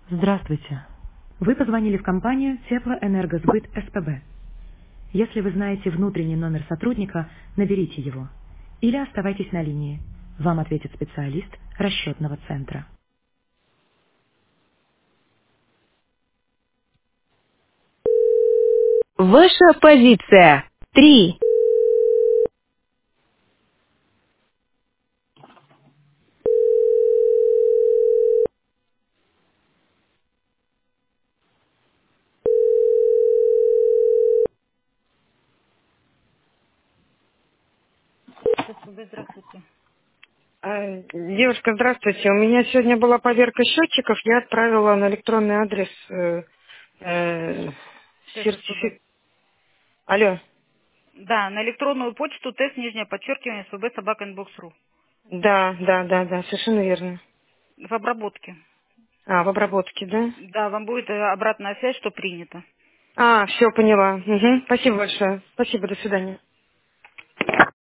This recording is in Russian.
Здравствуйте. Вы позвонили в компанию Теплоэнергосбыт СПБ. Если вы знаете внутренний номер сотрудника, наберите его. Или оставайтесь на линии. Вам ответит специалист расчетного центра. Ваша позиция. 3. Здравствуйте. Девушка, здравствуйте. У меня сегодня была поверка счетчиков. Я отправила на электронный адрес Тест СПБ. сертификат. Алло. Да, на электронную почту тест нижнее подчеркивание СПБ собака inbox.ru. Да, совершенно верно. В обработке. В обработке, да? Да, вам будет обратная связь, что принято. Все, поняла. Мгм. Спасибо большое. Спасибо, до свидания.